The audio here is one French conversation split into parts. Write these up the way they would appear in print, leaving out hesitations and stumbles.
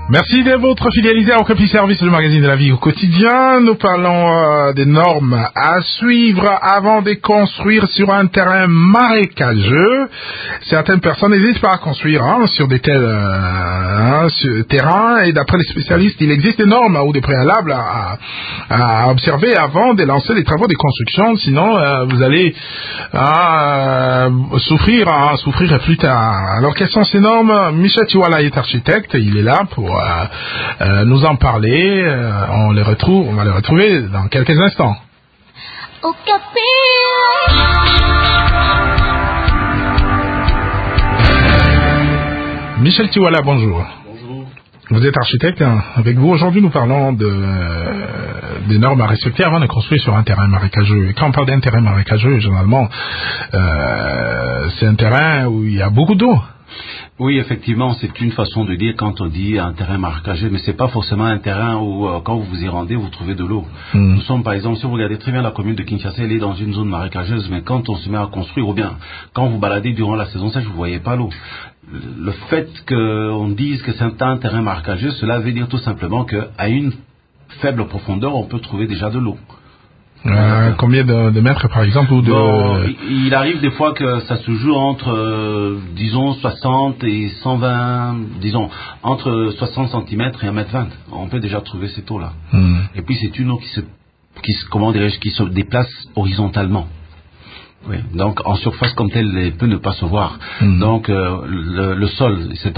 Merci de votre fidélité au Capi Service, le magazine de la vie au quotidien. Nous parlons des normes à suivre avant de construire sur un terrain marécageux. Certaines personnes n'hésitent pas à construire sur des tels terrains, et d'après les spécialistes, il existe des normes ou des préalables à observer avant de lancer les travaux de construction. Sinon, vous allez souffrir plus tard. Alors, quelles sont ces normes? Michel Tiwala est architecte, il est là pour nous en parler. On va les retrouver dans quelques instants. Michel Tiwala, bonjour. Bonjour. Vous êtes architecte. Avec vous, aujourd'hui, nous parlons des normes à respecter avant de construire sur un terrain marécageux. Et quand on parle d'un terrain marécageux, généralement, c'est un terrain où il y a beaucoup d'eau. Oui, effectivement, c'est une façon de dire quand on dit un terrain marécageux, mais c'est pas forcément un terrain où, quand vous vous y rendez, vous trouvez de l'eau. Nous sommes, par exemple, si vous regardez très bien la commune de Kinshasa, elle est dans une zone marécageuse, mais quand on se met à construire, ou bien quand vous baladez durant la saison sèche, vous voyez pas l'eau. Le fait qu'on dise que c'est un terrain marécageux, cela veut dire tout simplement qu'à une faible profondeur, on peut trouver déjà de l'eau. Combien de mètres, par exemple, ou de... Bon, il arrive des fois que ça se joue entre, disons, 60 et 120, disons, entre 60 cm et 1,20 m. On peut déjà trouver cette eau-là. Et puis, c'est une eau qui se déplace horizontalement. Oui. Donc, en surface comme telle, elle peut ne pas se voir. Donc, le sol, c'est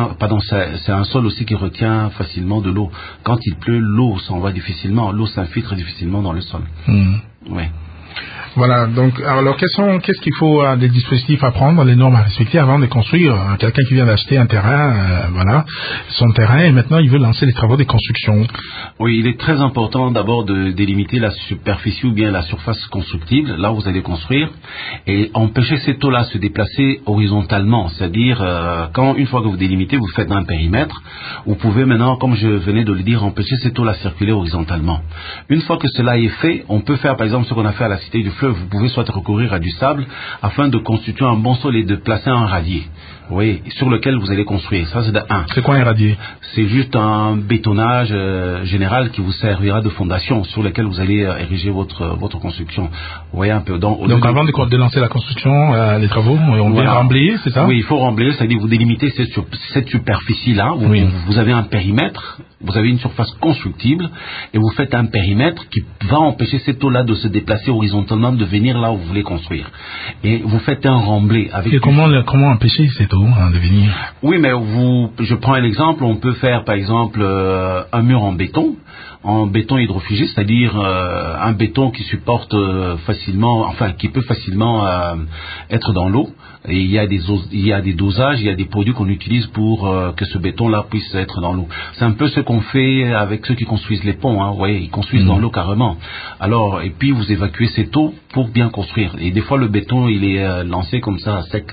un sol aussi qui retient facilement de l'eau. Quand il pleut, l'eau s'envoie difficilement, l'eau s'infiltre difficilement dans le sol. Oui. Voilà, donc, alors qu'est-ce qu'il faut, des dispositifs à prendre, les normes à respecter avant de construire? Quelqu'un qui vient d'acheter un terrain, son terrain, et maintenant il veut lancer les travaux de construction. Oui, il est très important d'abord de délimiter la superficie ou bien la surface constructible, là où vous allez construire, et empêcher cette eau-là de se déplacer horizontalement, c'est-à-dire, une fois que vous délimitez, vous faites un périmètre, vous pouvez maintenant, comme je venais de le dire, empêcher cette eau-là de circuler horizontalement. Une fois que cela est fait, on peut faire par exemple ce qu'on a fait à la Cité du Fleuve. Vous pouvez soit recourir à du sable afin de constituer un bon sol et de placer un radier, oui, sur lequel vous allez construire. Ça, c'est de 1. C'est quoi un radier? C'est juste un bétonnage général qui vous servira de fondation sur lequel vous allez ériger votre construction. Vous voyez un peu. Donc avant de lancer la construction, les travaux, on vient remblayer, c'est ça? Oui, il faut remblayer, c'est-à-dire vous délimitez cette superficie-là. Vous avez un périmètre, vous avez une surface constructible, et vous faites un périmètre qui va empêcher cette eau-là de se déplacer horizontalement, de venir là où vous voulez construire. Et vous faites un remblai avec... Et comment empêcher cette eau de venir? Oui, mais je prends un exemple, on peut faire par exemple un mur en béton hydrofugé, c'est-à-dire un béton qui supporte qui peut facilement être dans l'eau. Et il y a des dosages, il y a des produits qu'on utilise pour que ce béton-là puisse être dans l'eau. C'est un peu ce qu'on fait avec ceux qui construisent les ponts, vous voyez, ils construisent dans l'eau carrément. Alors, et puis vous évacuez cette eau pour bien construire. Et des fois le béton, il est lancé comme ça à sec.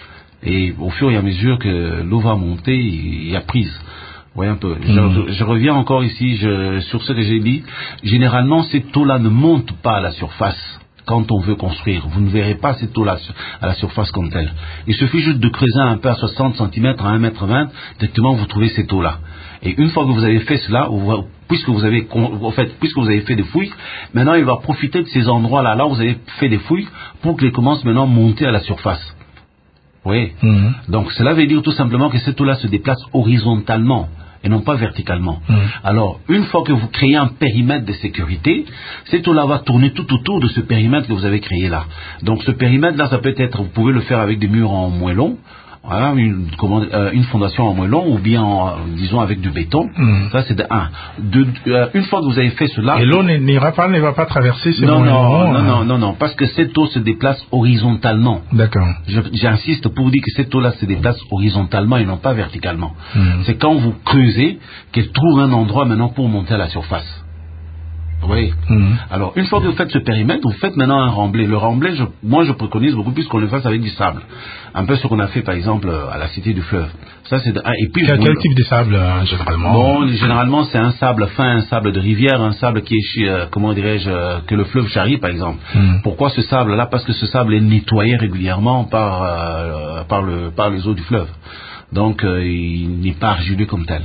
Et au fur et à mesure que l'eau va monter, il y a prise. Oui, un peu. Je reviens encore ici sur ce que j'ai dit. Généralement, cette eau-là ne monte pas à la surface quand on veut construire. Vous ne verrez pas cette eau-là à la surface comme telle. Il suffit juste de creuser un peu à 60 cm, à 1,20 m, directement vous trouvez cette eau-là. Et une fois que vous avez fait cela, puisque vous avez fait des fouilles, maintenant il va profiter de ces endroits-là, là où vous avez fait des fouilles, pour qu'il commence maintenant à monter à la surface. Oui. Donc cela veut dire tout simplement que cette eau-là se déplace horizontalement et non pas verticalement. Alors, une fois que vous créez un périmètre de sécurité, cette eau-là va tourner tout autour de ce périmètre que vous avez créé là. Donc ce périmètre-là, ça peut être, vous pouvez le faire avec des murs en moellon, voilà, une fondation en moellon, ou bien, disons, avec du béton. Ça, c'est de 1. Une fois que vous avez fait cela... Et l'eau ne va pas traverser ces moellons? Non, parce que cette eau se déplace horizontalement. D'accord. J'insiste pour vous dire que cette eau-là se déplace horizontalement et non pas verticalement. C'est quand vous creusez qu'elle trouve un endroit maintenant pour monter à la surface. Oui. Alors, une fois que vous faites ce périmètre, vous faites maintenant un remblai. Le remblai, moi je préconise beaucoup plus qu'on le fasse avec du sable. Un peu ce qu'on a fait par exemple à la Cité du Fleuve. Ça, c'est et puis quel type de sable généralement? Bon, généralement c'est un sable fin, un sable de rivière, un sable qui est que le fleuve charrie par exemple. Pourquoi ce sable-là? Parce que ce sable est nettoyé régulièrement par les eaux du fleuve. Donc il n'est pas argileux comme tel.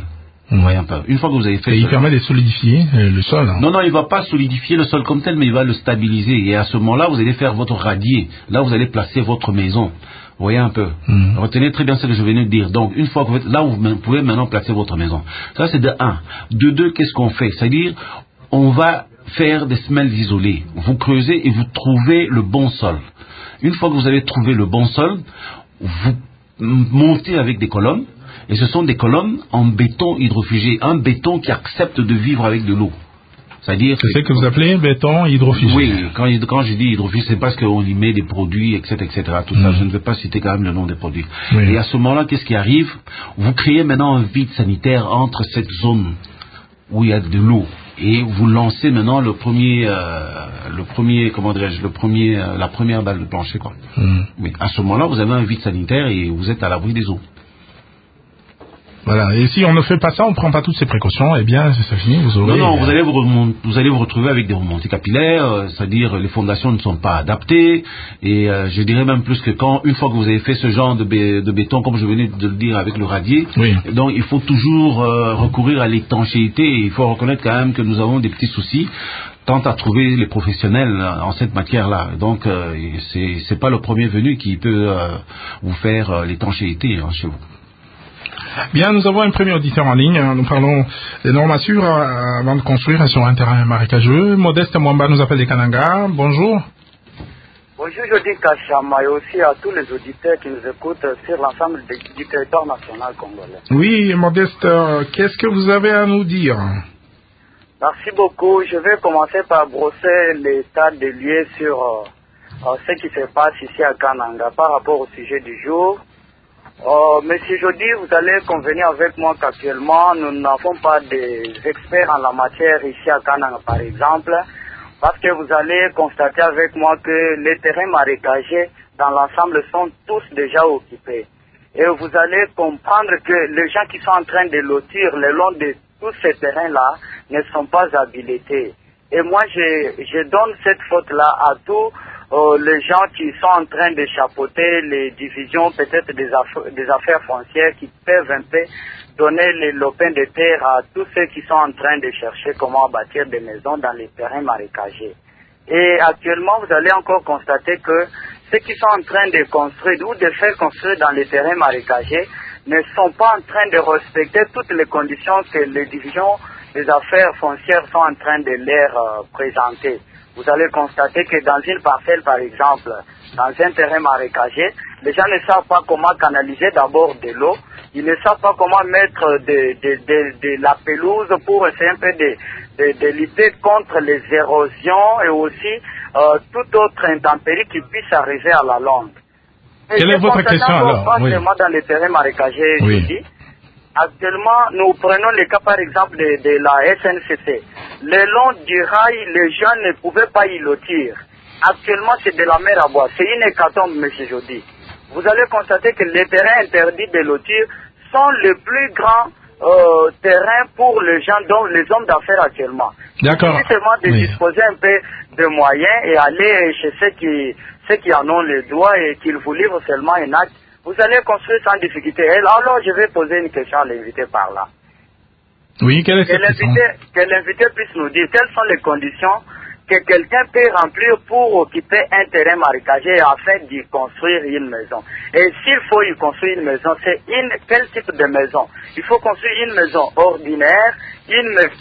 Vous voyez un peu. Une fois que vous avez fait... Et il permet de solidifier le sol. Hein. Non, il va pas solidifier le sol comme tel, mais il va le stabiliser. Et à ce moment-là, vous allez faire votre radier. Là, vous allez placer votre maison. Vous voyez un peu. Retenez très bien ce que je venais de dire. Donc, une fois que vous êtes là, vous pouvez maintenant placer votre maison. Ça, c'est de 1. De 2, qu'est-ce qu'on fait? C'est-à-dire, on va faire des semelles isolées. Vous creusez et vous trouvez le bon sol. Une fois que vous avez trouvé le bon sol, vous montez avec des colonnes. Et ce sont des colonnes en béton hydrofugé. Un béton qui accepte de vivre avec de l'eau. C'est-à-dire c'est ce que vous appelez béton hydrofugé. Oui, quand je dis hydrofugé, c'est parce qu'on y met des produits, etc., tout ça. Je ne vais pas citer quand même le nom des produits. Oui. Et à ce moment-là, qu'est-ce qui arrive? Vous créez maintenant un vide sanitaire entre cette zone où il y a de l'eau et vous lancez maintenant la première balle de plancher, quoi. Mais à ce moment-là, vous avez un vide sanitaire et vous êtes à l'abri des eaux. Voilà. Et si on ne fait pas ça, on ne prend pas toutes ces précautions, eh bien, c'est fini, vous aurez... Non, vous allez vous retrouver avec des remontées capillaires, c'est-à-dire les fondations ne sont pas adaptées, et je dirais même plus que une fois que vous avez fait ce genre de béton, comme je venais de le dire avec le radier, oui. Donc il faut toujours recourir à l'étanchéité, et il faut reconnaître quand même que nous avons des petits soucis quant à trouver les professionnels en cette matière-là. Donc, c'est pas le premier venu qui peut vous faire l'étanchéité chez vous. Bien, nous avons un premier auditeur en ligne. Nous parlons des normes à suivre avant de construire sur un terrain marécageux. Modeste Mwamba nous appelle des Kananga. Bonjour. Bonjour, je dis Kachama et aussi à tous les auditeurs qui nous écoutent sur l'ensemble du territoire national congolais. Oui, Modeste, qu'est-ce que vous avez à nous dire? Merci beaucoup. Je vais commencer par brosser l'état des lieux sur ce qui se passe ici à Kananga par rapport au sujet du jour. Monsieur Jody, vous allez convenir avec moi qu'actuellement, nous n'avons pas des experts en la matière ici à Kananga, par exemple, parce que vous allez constater avec moi que les terrains marécagés, dans l'ensemble, sont tous déjà occupés. Et vous allez comprendre que les gens qui sont en train de lotir le long de tous ces terrains-là ne sont pas habilités. Et moi, je donne cette faute-là à tous les gens qui sont en train de chapeauter les divisions peut-être des affaires foncières qui peuvent un peu donner les lopins de terre à tous ceux qui sont en train de chercher comment bâtir des maisons dans les terrains marécagés. Et actuellement, vous allez encore constater que ceux qui sont en train de construire ou de faire construire dans les terrains marécagés ne sont pas en train de respecter toutes les conditions que les divisions des affaires foncières sont en train de leur présenter. Vous allez constater que dans une parcelle, par exemple, dans un terrain marécagé, les gens ne savent pas comment canaliser d'abord de l'eau, ils ne savent pas comment mettre de la pelouse pour essayer un peu de lutter contre les érosions et aussi toute autre intempérie qui puisse arriver à la longue. Quelle est votre question alors? Pas seulement dans les terrains marécagés, oui. Je dis. Actuellement, nous prenons le cas par exemple de la SNCC. Le long du rail, les gens ne pouvaient pas y lotir. Actuellement, c'est de la mer à boire. C'est une hécatombe, M. Jody. Vous allez constater que les terrains interdits de lotir sont les plus grands terrains pour les gens, dont les hommes d'affaires actuellement. D'accord. Il suffit seulement de disposer un peu de moyens et aller chez ceux qui en ont le droit et qu'ils vous livrent seulement un acte. Vous allez construire sans difficulté. Alors, je vais poser une question à l'invité par là. Oui, quelle est cette question? Que l'invité puisse nous dire quelles sont les conditions que quelqu'un peut remplir pour occuper un terrain marécagé afin d'y construire une maison. Et s'il faut y construire une maison, c'est quel type de maison? Il faut construire une maison ordinaire, une maison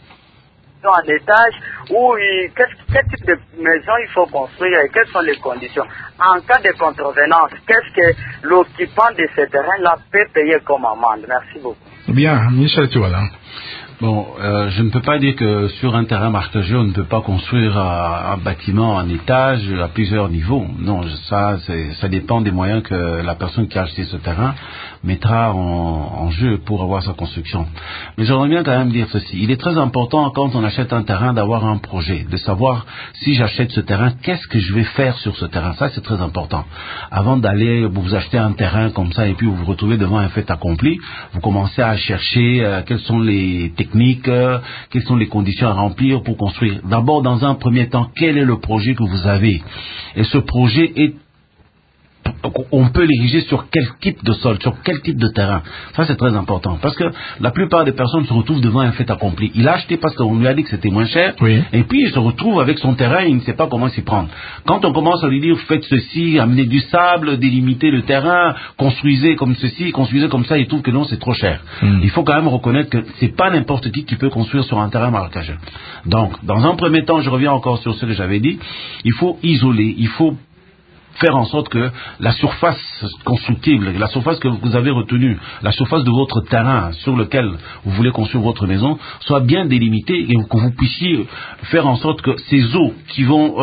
en étage, ou quel type de maison il faut construire et quelles sont les conditions. En cas de contrevenance, qu'est-ce que l'occupant de ce terrain-là peut payer comme amende? Merci beaucoup. Bien, Michel Tuala. Bon, je ne peux pas dire que sur un terrain marécageux, on ne peut pas construire un bâtiment en étage à plusieurs niveaux. Non, ça dépend des moyens que la personne qui a acheté ce terrain mettra en jeu pour avoir sa construction. Mais j'aimerais bien quand même dire ceci. Il est très important quand on achète un terrain d'avoir un projet, de savoir si j'achète ce terrain, qu'est-ce que je vais faire sur ce terrain. Ça, c'est très important. Avant d'aller vous acheter un terrain comme ça et puis vous vous retrouvez devant un fait accompli, vous commencez à chercher quelles sont les techniques, quelles sont les conditions à remplir pour construire. D'abord, dans un premier temps, quel est le projet que vous avez? Et ce projet est on peut l'ériger sur quel type de sol, sur quel type de terrain. Ça, c'est très important. Parce que la plupart des personnes se retrouvent devant un fait accompli. Il a acheté parce qu'on lui a dit que c'était moins cher, oui. Et puis il se retrouve avec son terrain et il ne sait pas comment s'y prendre. Quand on commence à lui dire, faites ceci, amenez du sable, délimitez le terrain, construisez comme ceci, construisez comme ça, il trouve que non, c'est trop cher. Il faut quand même reconnaître que c'est pas n'importe qui peut construire sur un terrain marécageux. Donc, dans un premier temps, je reviens encore sur ce que j'avais dit, il faut isoler, il faut faire en sorte que la surface constructible, la surface que vous avez retenue, la surface de votre terrain sur lequel vous voulez construire votre maison, soit bien délimitée et que vous puissiez faire en sorte que ces eaux qui vont,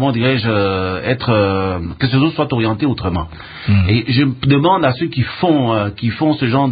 que ces eaux soient orientées autrement. Et je demande à ceux qui font ce genre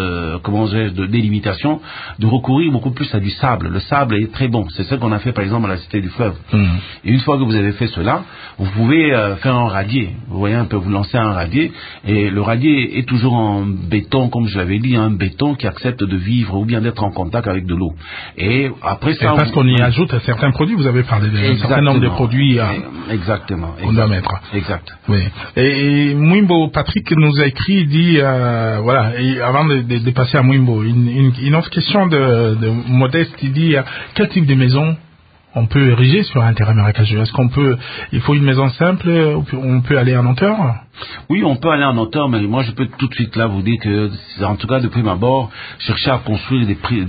de délimitation de recourir beaucoup plus à du sable. Le sable est très bon. C'est ce qu'on a fait par exemple à la Cité du Fleuve. Et une fois que vous avez fait cela, vous pouvez faire un radier. Vous voyez un peu, vous lancez un radier et le radier est toujours en béton, comme je l'avais dit, un béton qui accepte de vivre ou bien d'être en contact avec de l'eau. Et après ça, parce qu'on y ajoute certains produits. Vous avez parlé d'un certain nombre de produits. Exactement. On doit mettre. Exact. Oui. Et Mwimbo Patrick nous a écrit, il dit voilà. Et avant de passer à Mwimbo, une autre question de Modeste. Il dit quel type de maison on peut ériger sur un terrain marécageux? Est-ce il faut une maison simple, on peut aller en hauteur? Oui, on peut aller en hauteur, mais moi je peux tout de suite là vous dire que, en tout cas de prime abord, chercher à construire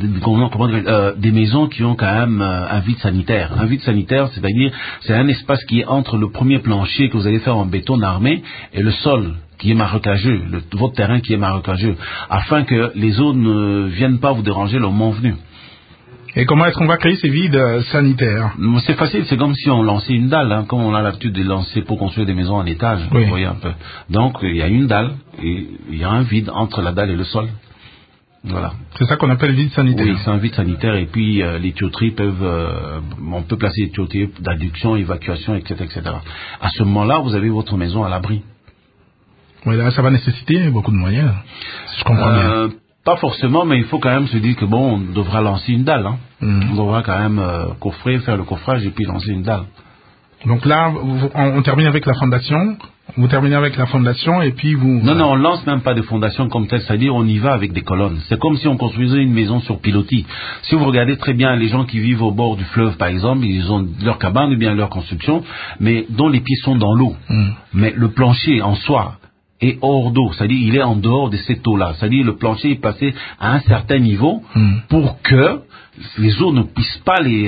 des maisons qui ont quand même un vide sanitaire. Un vide sanitaire, c'est-à-dire, c'est un espace qui est entre le premier plancher que vous allez faire en béton armé et le sol qui est marécageux, votre terrain qui est marécageux, afin que les eaux ne viennent pas vous déranger le moment venu. Et comment est-ce qu'on va créer ces vides sanitaires? C'est facile, c'est comme si on lançait une dalle, comme on a l'habitude de lancer pour construire des maisons en étage, oui. Vous voyez un peu. Donc il y a une dalle et il y a un vide entre la dalle et le sol. Voilà. C'est ça qu'on appelle vide sanitaire. Oui, c'est un vide sanitaire et puis les tuyauteries on peut placer des tuyauteries d'adduction, évacuation, etc., etc. À ce moment-là, vous avez votre maison à l'abri. Oui, là, ça va nécessiter beaucoup de moyens, si je comprends bien. Pas forcément, mais il faut quand même se dire que on devra lancer une dalle. On devra quand même faire le coffrage et puis lancer une dalle. Donc là, on termine avec la fondation. Vous terminez avec la fondation et puis vous... Non, on lance même pas de fondation comme telle, c'est-à-dire on y va avec des colonnes. C'est comme si on construisait une maison sur pilotis. Si vous regardez très bien les gens qui vivent au bord du fleuve, par exemple, ils ont leur cabane ou bien leur construction, mais dont les pieds sont dans l'eau. Mais le plancher en soi est hors d'eau, c'est-à-dire il est en dehors de cette eau-là. C'est-à-dire le plancher est passé à un certain niveau pour que les eaux ne puissent pas les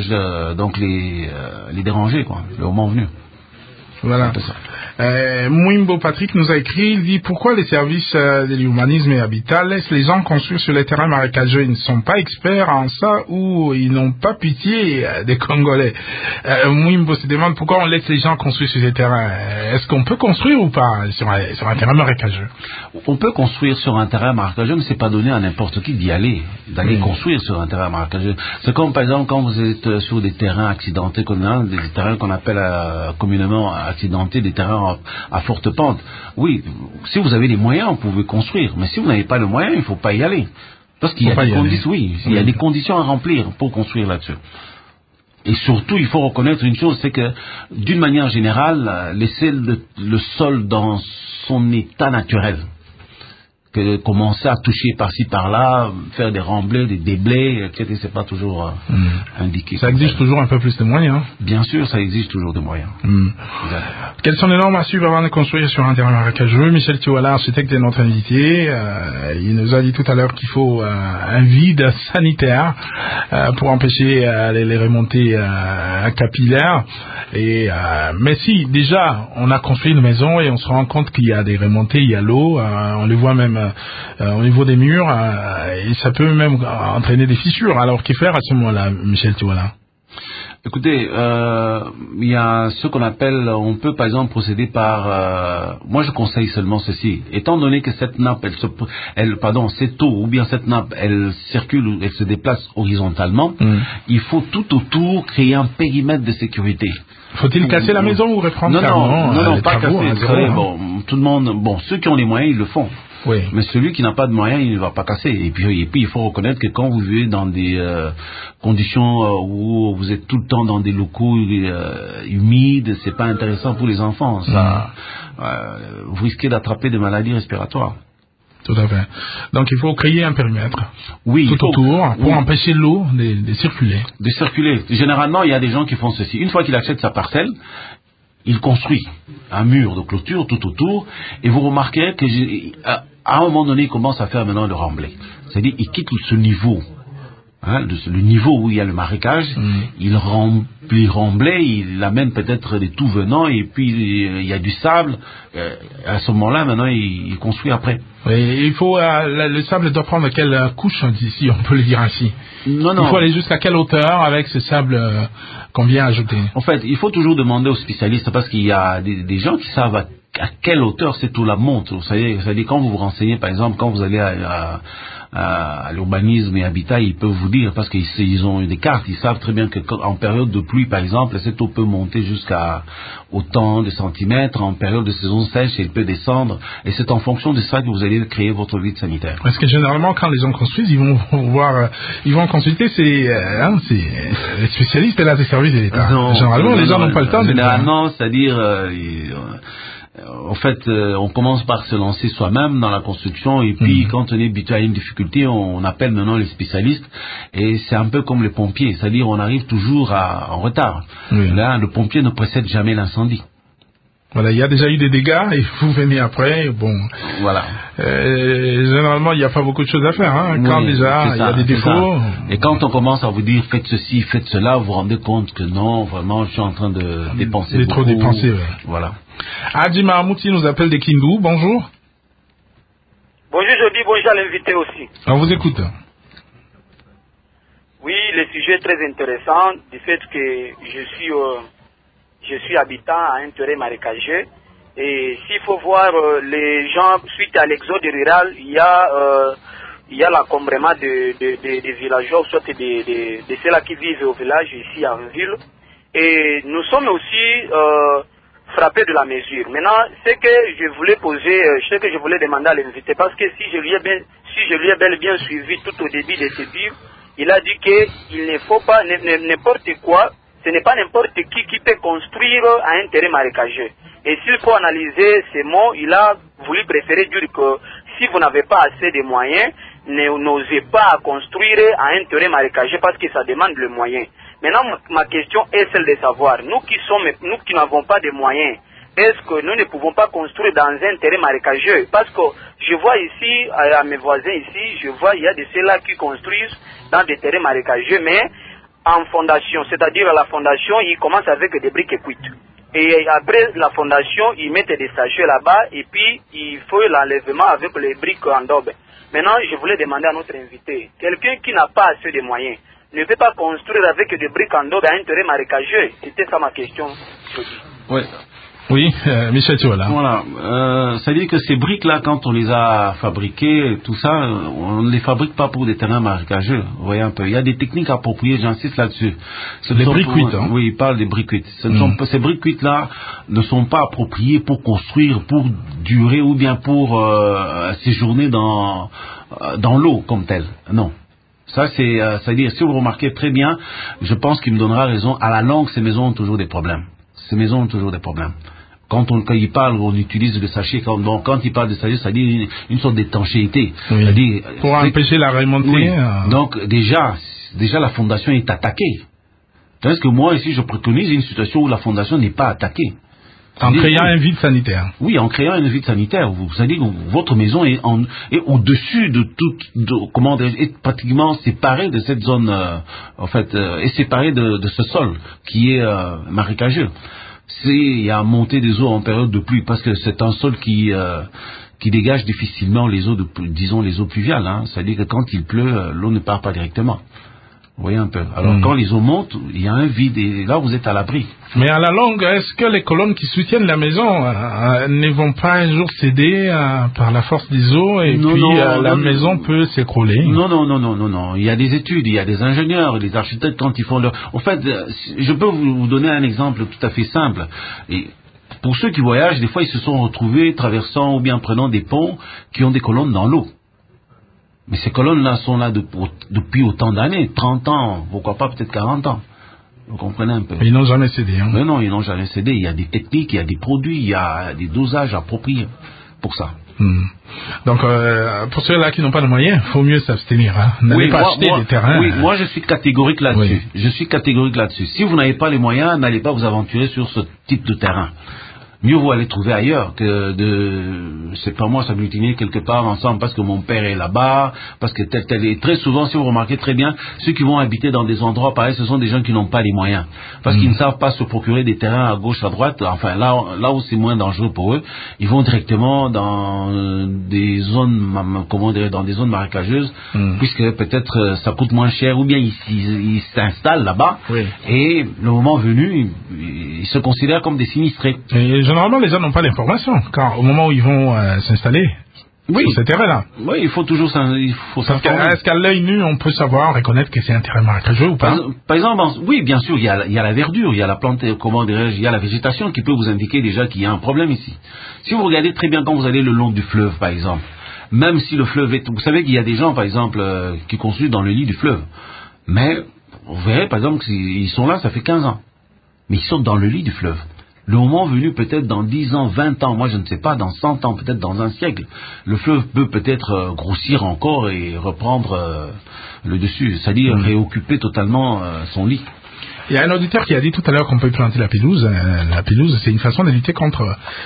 déranger, quoi, le moment venu. Voilà. Mwimbo Patrick nous a écrit, il dit pourquoi les services de l'humanisme et habitat laissent les gens construire sur les terrains marécageux? Ils ne sont pas experts en ça ou ils n'ont pas pitié des Congolais. Mwimbo se demande pourquoi on laisse les gens construire sur ces terrains. Est-ce qu'on peut construire ou pas sur un terrain marécageux? On peut construire sur un terrain marécageux, mais c'est pas donné à n'importe qui d'aller construire sur un terrain marécageux. C'est comme par exemple quand vous êtes sur des terrains accidentés, des terrains qu'on appelle communément accidentés, des terrains à forte pente. Oui, si vous avez les moyens, vous pouvez construire. Mais si vous n'avez pas le moyen, il ne faut pas y aller. Parce qu'il y a des conditions, il y a des conditions à remplir pour construire là-dessus. Et surtout, il faut reconnaître une chose, c'est que d'une manière générale, laisser le sol dans son état naturel. Que commencer à toucher par-ci par-là, faire des remblais, des déblais, etc., c'est pas toujours indiqué. Ça exige toujours un peu plus de moyens. Bien sûr, ça exige toujours des moyens. Quelles sont les normes à suivre avant de construire sur un terrain marécageux? Michel Tiwala, architecte, est notre invité. Il nous a dit tout à l'heure qu'il faut un vide sanitaire pour empêcher les remontées capillaires. Mais si déjà on a construit une maison et on se rend compte qu'il y a des remontées, il y a l'eau, on les voit même au niveau des murs, et ça peut même entraîner des fissures. Alors, que faire à ce moment-là, Michel Tiwala? Écoutez, il y a ce qu'on appelle, on peut par exemple procéder par, moi je conseille seulement ceci, étant donné que cette nappe, cette eau ou bien cette nappe, elle circule, elle se déplace horizontalement, il faut tout autour créer un périmètre de sécurité. Faut-il casser la maison ou reprendre Non, pas casser. Tout le monde, ceux qui ont les moyens, ils le font. Oui. Mais celui qui n'a pas de moyens, il ne va pas casser. Et puis il faut reconnaître que quand vous vivez dans des conditions où vous êtes tout le temps dans des locaux humides, c'est pas intéressant pour les enfants. Ça, vous risquez d'attraper des maladies respiratoires. Tout à fait. Donc il faut créer un périmètre Oui, tout autour pour empêcher l'eau de circuler. De circuler. Généralement, il y a des gens qui font ceci. Une fois qu'il achète sa parcelle, il construit un mur de clôture tout autour, et vous remarquerez que à un moment donné, il commence à faire maintenant le remblai. C'est-à-dire, il quitte ce niveau. Le niveau où il y a le marécage, il remplit remblai, il amène peut-être des tout venants, et puis il y a du sable. À ce moment-là, maintenant, il construit après. Oui, il faut le sable doit prendre quelle couche d'ici, on peut le dire ainsi. Non. Il faut aller jusqu'à quelle hauteur avec ce sable qu'on vient ajouter. En fait, il faut toujours demander aux spécialistes, parce qu'il y a des gens qui savent à quelle hauteur c'est tout la monte. Vous savez, quand vous vous renseignez, par exemple, quand vous allez à l'urbanisme et habitat, ils peuvent vous dire, parce qu'ils ont des cartes, ils savent très bien que en période de pluie, par exemple, cette eau peut monter jusqu'à autant de centimètres. En période de saison sèche, elle peut descendre, et c'est en fonction de ça que vous allez créer votre vide sanitaire. Parce que généralement, quand les gens construisent, ils vont voir, ils vont consulter ces spécialistes et là des services de l'État. Généralement, les gens n'ont pas le temps. Généralement, c'est-à-dire, en fait, on commence par se lancer soi-même dans la construction, et puis quand on est habitué à une difficulté, on appelle maintenant les spécialistes, et c'est un peu comme les pompiers, c'est-à-dire on arrive toujours en retard. Oui. Là, le pompier ne précède jamais l'incendie. Voilà, il y a déjà eu des dégâts et vous venez après. Bon, voilà. Généralement, il n'y a pas beaucoup de choses à faire. Quand déjà il y a des défauts. Et quand on commence à vous dire faites ceci, faites cela, vous vous rendez compte que non, vraiment, je suis en train de dépenser beaucoup. Trop dépenser, oui. Voilà. Adi Mahamouti nous appelle de Kindu. Bonjour. Bonjour, je dis bonjour à l'invité aussi. On vous écoute. Oui, le sujet est très intéressant du fait que je suis habitant à un terrain marécageux, et s'il faut voir les gens suite à l'exode rural, il y a l'encombrement des villageois, soit de ceux-là qui vivent au village ici en ville, et nous sommes aussi frappés de la mesure. Maintenant, ce que je voulais demander à l'invité, parce que si je lui ai bel et bien suivi tout au début de ce livre, il a dit qu'il ne faut pas n'importe quoi. Ce n'est pas n'importe qui peut construire à un terrain marécageux. Et s'il faut analyser ces mots, il a voulu préférer dire que si vous n'avez pas assez de moyens, n'osez pas construire à un terrain marécageux parce que ça demande le moyen. Maintenant, ma question est celle de savoir, nous qui n'avons pas de moyens, est-ce que nous ne pouvons pas construire dans un terrain marécageux? Parce que je vois ici, à mes voisins ici, il y a de ceux-là qui construisent dans des terrains marécageux, mais en fondation, c'est-à-dire à la fondation, ils commencent avec des briques cuites. Et après la fondation, ils mettent des sachets là-bas et puis il faut l'enlèvement avec les briques en daube. Maintenant, je voulais demander à notre invité, quelqu'un qui n'a pas assez de moyens, ne peut pas construire avec des briques en daube à un terrain marécageux? C'était ça ma question. Oui. Oui, Michel Tiola. Voilà. C'est-à-dire que ces briques-là, quand on les a fabriquées, tout ça, on ne les fabrique pas pour des terrains marécageux. Vous voyez un peu. Il y a des techniques appropriées, j'insiste là-dessus. Les briques cuites, hein? Oui, il parle des briques cuites. Ces briques cuites-là ne sont pas appropriées pour construire, pour durer ou bien pour séjourner dans l'eau comme telle. Non. Ça, c'est-à-dire, si vous remarquez très bien, je pense qu'il me donnera raison, à la longue, ces maisons ont toujours des problèmes. Ces maisons ont toujours des problèmes. Quand il parle, on utilise le sachet. Quand il parle de sachet, ça dit une sorte d'étanchéité. Oui. Pour empêcher la remontée. Oui. Donc déjà la fondation est attaquée. Tandis que moi ici, je préconise une situation où la fondation n'est pas attaquée. En créant un vide sanitaire. Oui, en créant un vide sanitaire. Vous savez que votre maison est au-dessus de toute, est pratiquement séparée de cette zone, est séparée de ce sol qui est marécageux. Il y a montée des eaux en période de pluie parce que c'est un sol qui dégage difficilement les eaux les eaux pluviales. C'est-à-dire que quand il pleut, l'eau ne part pas directement. Vous voyez un peu. Alors quand les eaux montent, il y a un vide et là vous êtes à l'abri. Mais à la longue, est-ce que les colonnes qui soutiennent la maison ne vont pas un jour céder par la force des eaux et la maison peut s'écrouler? Non. Il y a des études, il y a des ingénieurs, des architectes quand ils font leur... En fait, je peux vous donner un exemple tout à fait simple. Et pour ceux qui voyagent, des fois ils se sont retrouvés traversant ou bien prenant des ponts qui ont des colonnes dans l'eau. Mais ces colonnes-là sont là depuis autant d'années, 30 ans, pourquoi pas peut-être 40 ans. Vous comprenez un peu. Mais ils n'ont jamais cédé. Hein. Mais non, ils n'ont jamais cédé. Il y a des techniques, il y a des produits, il y a des dosages appropriés pour ça. Donc, pour ceux-là qui n'ont pas de moyens, il faut mieux s'abstenir. Hein. N'allez pas acheter des terrains. Oui, moi je suis catégorique là-dessus. Oui. Je suis catégorique là-dessus. Si vous n'avez pas les moyens, n'allez pas vous aventurer sur ce type de terrain. Mieux vaut aller trouver ailleurs que c'est pas moi s'agglutiner quelque part ensemble parce que mon père est là-bas, parce que tel. Et très souvent, si vous remarquez très bien, ceux qui vont habiter dans des endroits pareils, ce sont des gens qui n'ont pas les moyens. Parce qu'ils ne savent pas se procurer des terrains à gauche, à droite. Enfin, là où c'est moins dangereux pour eux, ils vont directement dans des zones, dans des zones marécageuses, puisque peut-être ça coûte moins cher, ou bien ils s'installent là-bas, et le moment venu, ils se considèrent comme des sinistrés. Et généralement, les gens n'ont pas l'information, car au moment où ils vont s'installer sur ces terrains-là. Oui, il faut toujours s'informer. Est-ce qu'à l'œil nu, on peut savoir, reconnaître que c'est un terrain marécageux ou pas? Par exemple, oui, bien sûr, il y a la verdure, il y a la plante, il y a la végétation qui peut vous indiquer déjà qu'il y a un problème ici. Si vous regardez très bien quand vous allez le long du fleuve, par exemple, même si le fleuve est... Vous savez qu'il y a des gens, par exemple, qui construisent dans le lit du fleuve. Mais, vous verrez, par exemple, ils sont là, ça fait 15 ans. Mais ils sont dans le lit du fleuve. Le moment venu, peut-être dans 10 ans, 20 ans, moi je ne sais pas, dans 100 ans, peut-être dans un siècle, le fleuve peut peut-être grossir encore et reprendre le dessus, c'est-à-dire réoccuper totalement son lit. Il y a un auditeur qui a dit tout à l'heure qu'on peut planter la pelouse. La pelouse, c'est une façon de lutter contre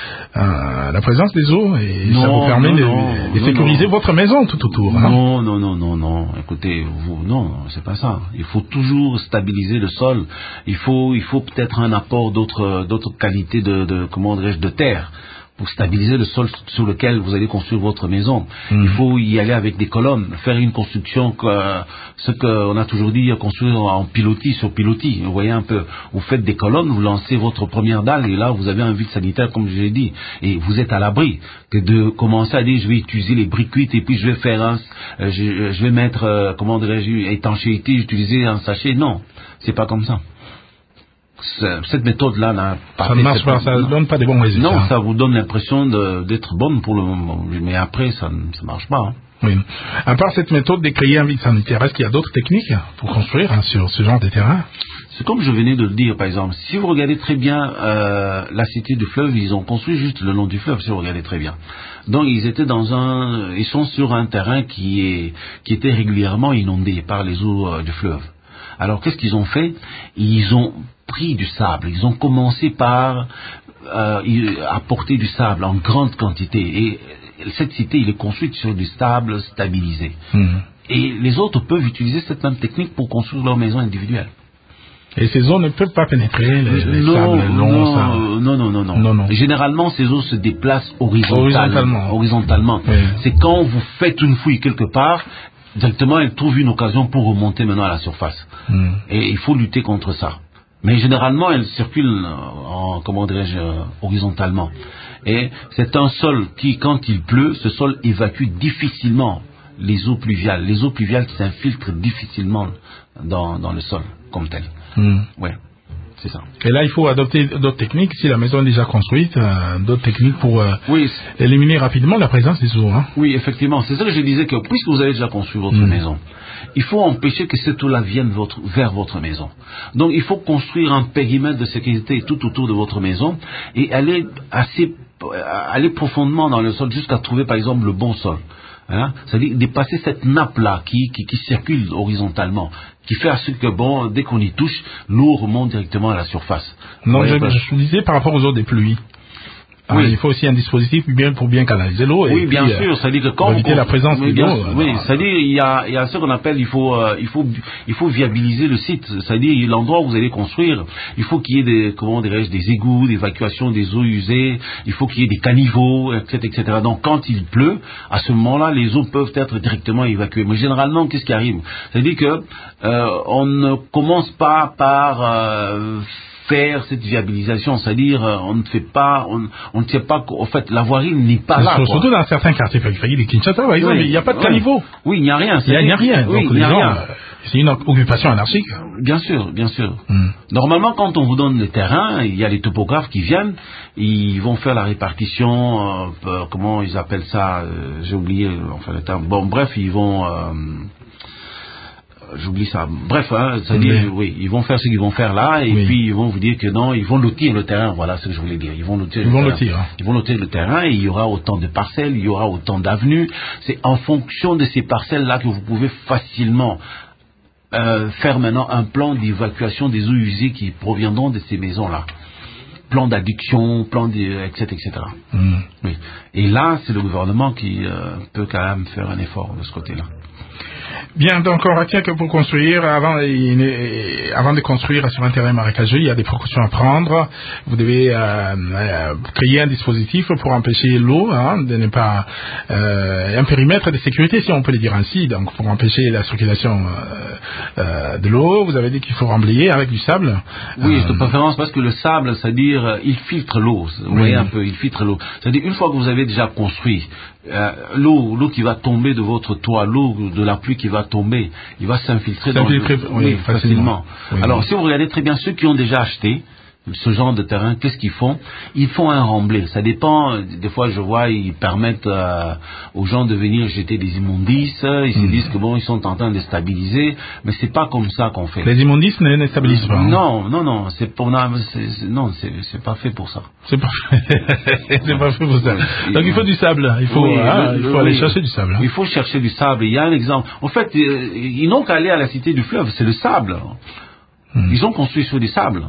la présence des eaux et ça vous permet de sécuriser votre maison tout autour. Hein. Non. Écoutez, non, c'est pas ça. Il faut toujours stabiliser le sol. Il faut peut-être un apport d'autres qualités de terre, pour stabiliser le sol sur lequel vous allez construire votre maison. Il faut y aller avec des colonnes, faire une construction, ce qu'on a toujours dit, construire en pilotis sur pilotis. Vous voyez un peu, vous faites des colonnes, vous lancez votre première dalle et là vous avez un vide sanitaire comme je l'ai dit. Et vous êtes à l'abri que de commencer à dire je vais utiliser les briques cuites et puis je vais faire je vais mettre, étanchéité, utiliser un sachet. Non, c'est pas comme ça. Cette méthode-là n'a pas ça ne marche pas, ça ne donne pas de bons résultats. Non, ça vous donne l'impression d'être bonne pour le moment, mais après ça ne marche pas. Hein. Oui. À part cette méthode de créer un vide sanitaire, est-ce qu'il y a d'autres techniques pour construire sur ce genre de terrain? C'est comme je venais de le dire, par exemple. Si vous regardez très bien la cité du fleuve, ils ont construit juste le long du fleuve, si vous regardez très bien. Donc ils sont sur un terrain qui était régulièrement inondé par les eaux du fleuve. Alors qu'est-ce qu'ils ont fait? Ils ont pris du sable. Ils ont commencé par apporter du sable en grande quantité. Et cette cité, il est construite sur du sable stabilisé. Et les autres peuvent utiliser cette même technique pour construire leur maison individuelle. Et ces eaux ne peuvent pas pénétrer les sables longs? Non. Généralement, ces eaux se déplacent horizontalement. Oui. C'est quand vous faites une fouille quelque part, directement, elle trouve une occasion pour remonter maintenant à la surface. Et il faut lutter contre ça. Mais généralement, elle circule horizontalement. Et c'est un sol qui, quand il pleut, ce sol évacue difficilement les eaux pluviales. Les eaux pluviales qui s'infiltrent difficilement dans le sol, comme tel. Ouais. C'est ça. Et là, il faut adopter d'autres techniques, si la maison est déjà construite, d'autres techniques pour éliminer rapidement la présence des eaux. Hein. Oui, effectivement. C'est ça que je disais, que puisque vous avez déjà construit votre maison, il faut empêcher que cette eau-là vienne vers votre maison. Donc, il faut construire un périmètre de sécurité tout autour de votre maison et aller profondément dans le sol jusqu'à trouver, par exemple, le bon sol. Hein? C'est-à-dire dépasser cette nappe-là qui circule horizontalement, qui fait à ce que, dès qu'on y touche, l'eau remonte directement à la surface. Non, je disais par rapport aux eaux des pluies. Oui. Il faut aussi un dispositif pour bien canaliser l'eau. Oui, bien sûr. C'est-à-dire que quand éviter la présence de l'eau. Oui, c'est-à-dire il y a ce qu'on appelle il faut viabiliser le site. C'est-à-dire l'endroit où vous allez construire, il faut qu'il y ait des égouts, d'évacuation des eaux usées. Il faut qu'il y ait des caniveaux, etc. Donc quand il pleut, à ce moment-là, les eaux peuvent être directement évacuées. Mais généralement, qu'est-ce qui arrive? C'est-à-dire que on ne commence pas par faire cette viabilisation, c'est-à-dire on ne sait pas, en fait, la voirie n'est pas là. Surtout dans certains quartiers périphériques de Kinshasa, par exemple, il n'y a pas de caniveau. Oui, il n'y a rien. Il n'y a rien. Oui, donc les gens C'est une occupation anarchique. Bien sûr, bien sûr. Normalement, quand on vous donne le terrain, il y a les topographes qui viennent, ils vont faire la répartition, comment ils appellent ça, j'ai oublié, enfin le terme. Bon, bref, ils vont... j'oublie ça. Bref, c'est-à-dire, oui, ils vont faire ce qu'ils vont faire là, et puis ils vont vous dire que non, ils vont lotir le terrain. Voilà ce que je voulais dire. Ils vont lotir le terrain, et il y aura autant de parcelles, il y aura autant d'avenues. C'est en fonction de ces parcelles-là que vous pouvez facilement faire maintenant un plan d'évacuation des eaux usées qui proviendront de ces maisons-là. Plan d'adduction, etc., etc. Oui. Et là, c'est le gouvernement qui peut quand même faire un effort de ce côté-là. Bien, donc on retient que pour construire, avant de construire sur un terrain marécageux, il y a des précautions à prendre. Vous devez créer un dispositif pour empêcher l'eau, de ne pas un périmètre de sécurité, si on peut le dire ainsi, donc pour empêcher la circulation de l'eau. Vous avez dit qu'il faut remblayer avec du sable. Oui, de préférence parce que le sable, c'est-à-dire il filtre l'eau. Vous voyez un peu, il filtre l'eau. C'est-à-dire une fois que vous avez déjà construit, l'eau qui va tomber de votre toit, l'eau de la pluie qui va tomber, il va s'infiltrer dans l'eau facilement. Oui. Alors, si vous regardez très bien ceux qui ont déjà acheté ce genre de terrain, qu'est-ce qu'ils font? Ils font un remblai. Ça dépend. Des fois, je vois, ils permettent aux gens de venir jeter des immondices. Ils se disent que bon, ils sont en train de stabiliser, mais c'est pas comme ça qu'on fait. Les immondices ne stabilisent pas. Non, c'est pas fait pour ça. C'est pas fait pour ça. Donc il faut du sable. Il faut aller chercher du sable. Il faut chercher du sable. Il y a un exemple. En fait, ils n'ont qu'à aller à la cité du fleuve. C'est le sable. Ils ont construit sur du sable.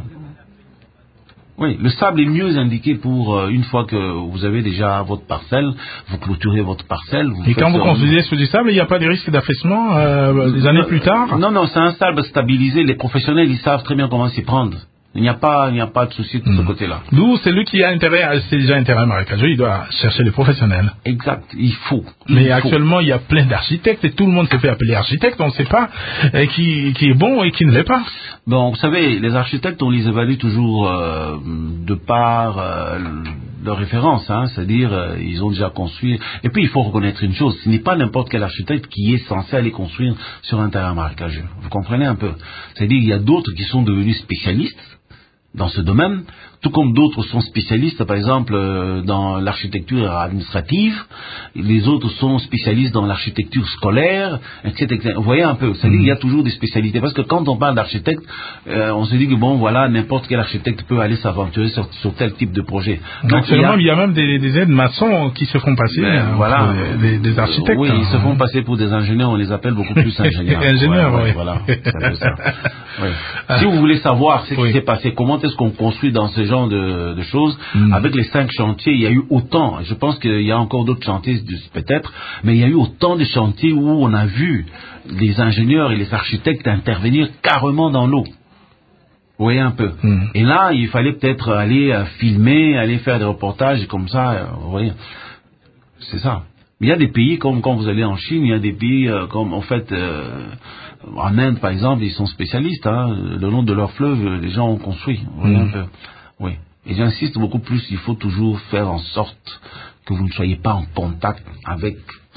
Oui, le sable est mieux indiqué pour une fois que vous avez déjà votre parcelle, vous clôturez votre parcelle. Et quand vous construisez sur du sable, il n'y a pas de risque d'affaissement des années plus tard? Non, c'est un sable stabilisé. Les professionnels, ils savent très bien comment s'y prendre. Il n'y a pas de souci de ce côté-là. D'où celui qui a intérêt, c'est déjà intérêt marécageux, il doit chercher les professionnels. Exact, il faut. Mais actuellement, il y a plein d'architectes et tout le monde se fait appeler architecte. On ne sait pas qui est bon et qui ne l'est pas. Bon, vous savez, les architectes, on les évalue toujours de par leur référence, c'est-à-dire ils ont déjà construit. Et puis il faut reconnaître une chose, ce n'est pas n'importe quel architecte qui est censé aller construire sur un terrain marécageux. Vous comprenez un peu? C'est-à-dire il y a d'autres qui sont devenus spécialistes dans ce domaine, tout comme d'autres sont spécialistes, par exemple, dans l'architecture administrative, les autres sont spécialistes dans l'architecture scolaire, etc. Vous voyez un peu, c'est-à-dire qu'il y a toujours des spécialités, parce que quand on parle d'architecte, on se dit que bon, voilà, n'importe quel architecte peut aller s'aventurer sur tel type de projet. Donc, actuellement, il y a même des aides maçons qui se font passer des architectes. Oui, ils se font passer pour des ingénieurs, on les appelle beaucoup plus ingénieurs. Ingénieurs, oui. Voilà, c'est un peu ça. Oui. Si vous voulez savoir ce qui s'est passé, comment est-ce qu'on construit dans ce genre de choses, avec les 5 chantiers, il y a eu autant, je pense qu'il y a encore d'autres chantiers peut-être, mais il y a eu autant de chantiers où on a vu les ingénieurs et les architectes intervenir carrément dans l'eau. Vous voyez un peu. Et là, il fallait peut-être aller filmer, aller faire des reportages comme ça, vous voyez. C'est ça. Il y a des pays comme quand vous allez en Chine, il y a des pays comme en fait en Inde par exemple, ils sont spécialistes. Le long de leur fleuve, les gens ont construit. Vous voyez un peu. Oui. Et j'insiste beaucoup plus, il faut toujours faire en sorte que vous ne soyez pas en contact avec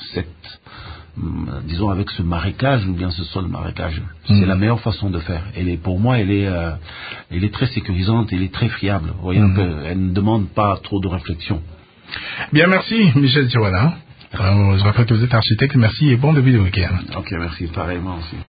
avec ce marécage ou bien ce sol marécageux. C'est la meilleure façon de faire. Pour moi, elle est très sécurisante, elle est très fiable. Vous voyez un peu, elle ne demande pas trop de réflexion. Bien, merci Michel Tiwana. Je rappelle que vous êtes architecte, merci et bon début de week-end. Ok, merci, pareillement aussi.